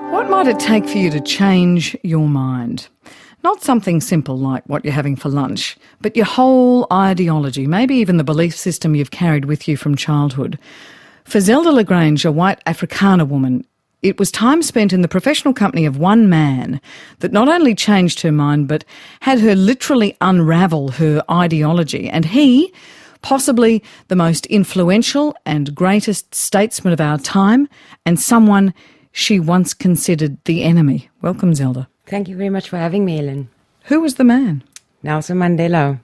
What might it take for you to change your mind? Not something simple like what you're having for lunch, but your whole ideology, maybe even the belief system you've carried with you from childhood. For Zelda LaGrange, a white Afrikaner woman, it was time spent in the professional company of one man that not only changed her mind, but had her literally unravel her ideology. And he, possibly the most influential and greatest statesman of our time, and someone she once considered the enemy. Welcome, Zelda. Thank you very much for having me, Ellen. Who was the man? Nelson Mandela.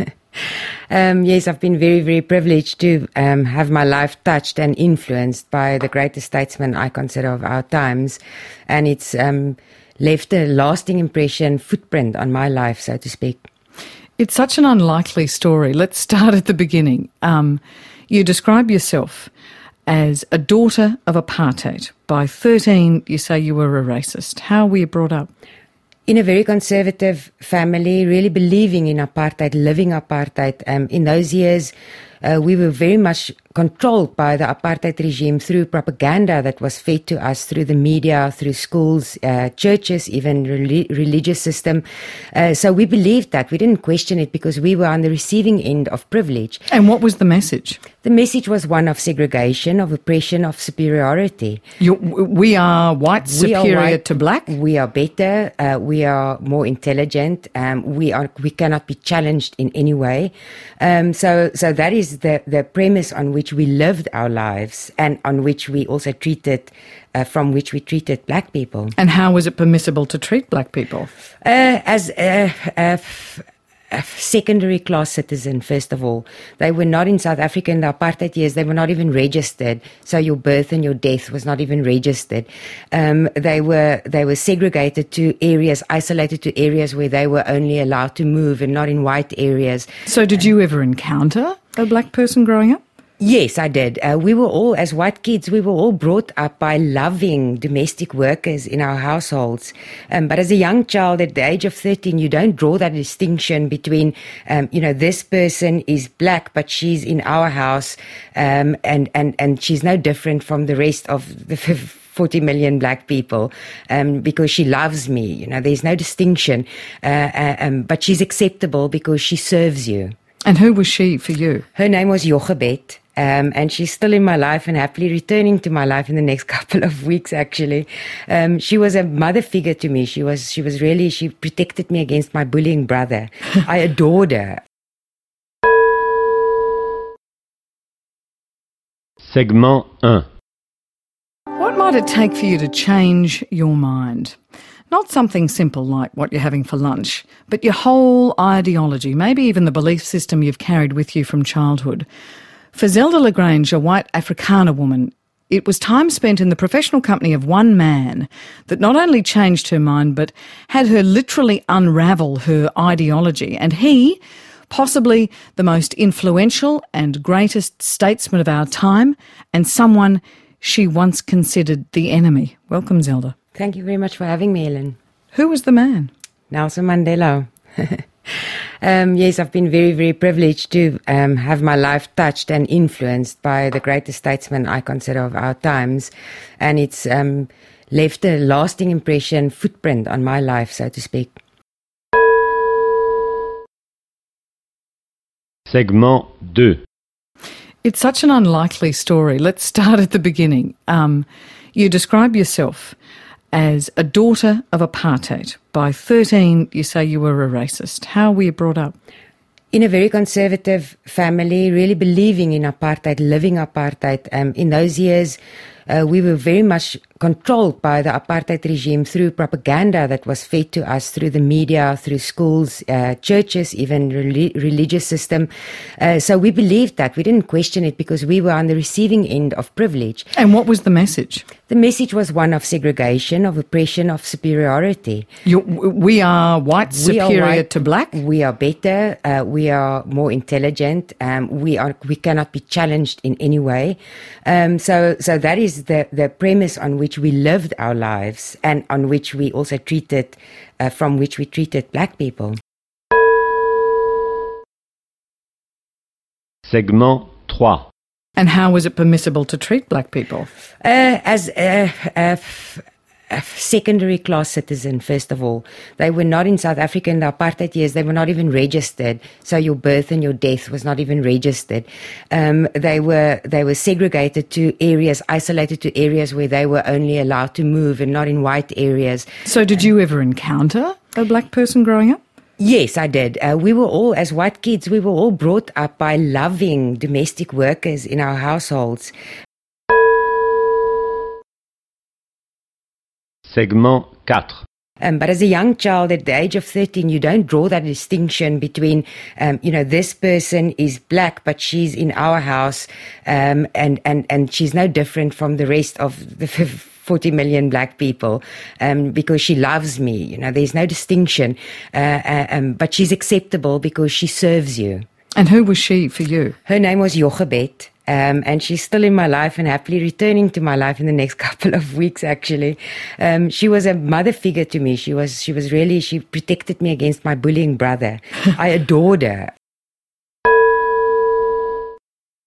Yes, I've been very, very privileged to have my life touched and influenced by the greatest statesman I consider of our times. And it's left a lasting impression, footprint on my life, so to speak. It's such an unlikely story. Let's start at the beginning. You describe yourself as a daughter of apartheid. By 13, you say you were a racist. How were you brought up? In a very conservative family, really believing in apartheid, living apartheid. In those years, we were very much controlled by the apartheid regime through propaganda that was fed to us through the media, through schools, churches, even religious system. So we believed that. We didn't question it because we were on the receiving end of privilege. And what was the message? The message was one of segregation, of oppression, of superiority. We are white, superior to black? We are better. We are more intelligent. We cannot be challenged in any way. So that is the premise on which we lived our lives and on which we also treated, from which we treated black people. And how was it permissible to treat black people? As a secondary class citizen, first of all. They were not in South Africa in the apartheid years. They were not even registered. So your birth and your death was not even registered. They were segregated to areas, isolated to areas where they were only allowed to move and not in white areas. So did you ever encounter a black person growing up? Yes, I did. We were all, as white kids, we were all brought up by loving domestic workers in our households. But as a young child at the age of 13, you don't draw that distinction between, this person is black, but she's in our house, and she's no different from the rest of the 40 million black people, because she loves me. There's no distinction, but she's acceptable because she serves you. And who was she for you? Her name was Jochebed. And she's still in my life and happily returning to my life in the next couple of weeks, actually. She was a mother figure to me. She protected me against my bullying brother. I adored her. Segment 1. What might it take for you to change your mind? Not something simple like what you're having for lunch, but your whole ideology, maybe even the belief system you've carried with you from childhood. For Zelda LaGrange, a white Afrikaner woman, it was time spent in the professional company of one man that not only changed her mind, but had her literally unravel her ideology. And he, possibly the most influential and greatest statesman of our time, and someone she once considered the enemy. Welcome, Zelda. Thank you very much for having me, Ellen. Who was the man? Nelson Mandela. Yes, I've been very, very privileged to have my life touched and influenced by the greatest statesman I consider of our times. And it's left a lasting impression, footprint on my life, so to speak. Segment 2. It's such an unlikely story. Let's start at the beginning. You describe yourself as a daughter of apartheid. By 13, you say you were a racist. How were you brought up? In a very conservative family, really believing in apartheid, living apartheid. In those years, we were very much controlled by the apartheid regime through propaganda that was fed to us through the media, through schools, churches, even religious system. So we believed that. We didn't question it because we were on the receiving end of privilege. And what was the message? The message was one of segregation, of oppression, of superiority. We are white, superior to black? We are better. We are more intelligent. We cannot be challenged in any way. So that is the premise on which we lived our lives and on which we also treated, from which we treated black people. Segment 3. And how was it permissible to treat black people? As a a secondary class citizen, first of all. They were not in South Africa in the apartheid years. They were not even registered. So your birth and your death was not even registered. They were segregated to areas, isolated to areas where they were only allowed to move and not in white areas. So did you ever encounter a black person growing up? Yes, I did. We were all, as white kids, we were all brought up by loving domestic workers in our households. Segment 4. But as a young child at the age of 13, you don't draw that distinction between, this person is black, but she's in our house, and she's no different from the rest of the 40 million black people, because she loves me. There's no distinction, but she's acceptable because she serves you. And who was she for you? Her name was Jochebed. And she's still in my life and happily returning to my life in the next couple of weeks, actually. She was a mother figure to me. She protected me against my bullying brother. I adored her.